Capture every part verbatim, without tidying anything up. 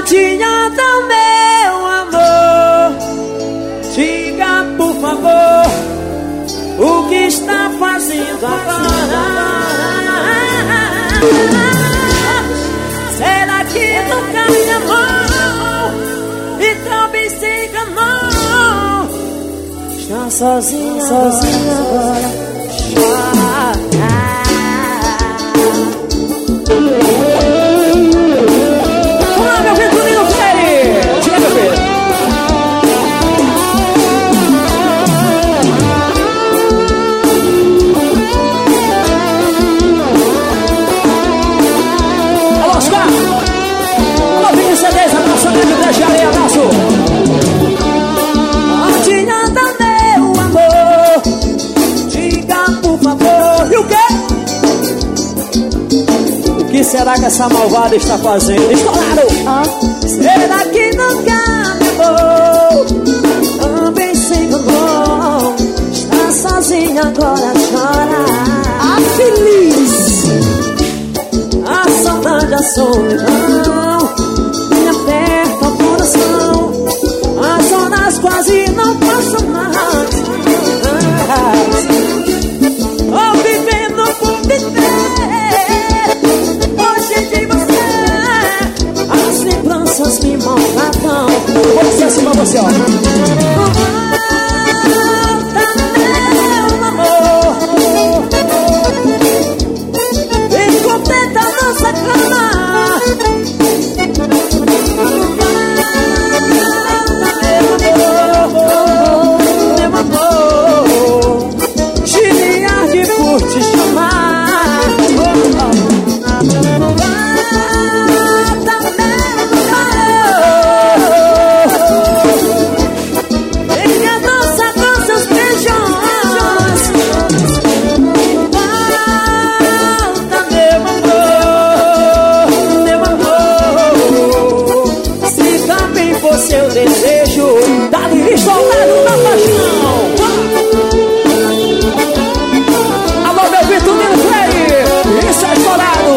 Adianta, meu amor, diga por favor o que está fazendo agora. Será que nunca me amou e também se enganou? Está sozinha, sozinha agora. Olá, meu Vitorino Freire! Tira, meu filho! Alô, Oscar! Alô, Vinho C dez, abraço, grande Brecha Areia, abraço! Adianta, meu amor, diga por favor, e o quê? O que será que essa malvada está fazendo? Estouraram! Ah. Será que nunca me amou? Também se enganou. Está sozinha agora, chora. Ah, feliz! A saudade, a solidão me aperta o coração. As horas quase não passam mais. Tô vivendo por viver. Hoje de você, as lembranças me maltratam. Você acima, você, ó. Volta, meu amor, e completa nossa cama. Volta, meu amor, Giliardi por te chamar. Seu desejo, dá-lhe soldado na paixão. Alô, meu Vitorino Freire, isso é estourado.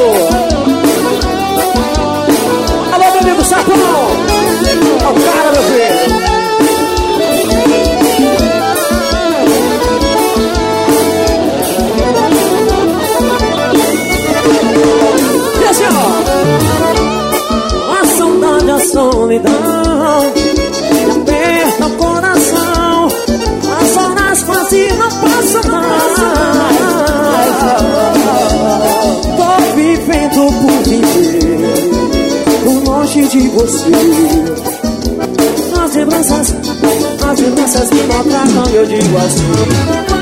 Alô, meu amigo Sapão, olha o cara, meu filho. E assim, ó, a saudade, a solidão aperta o coração, as horas quase não passam mais. Tô vivendo por viver, por longe de você. As lembranças, as lembranças me maltratam, eu digo assim.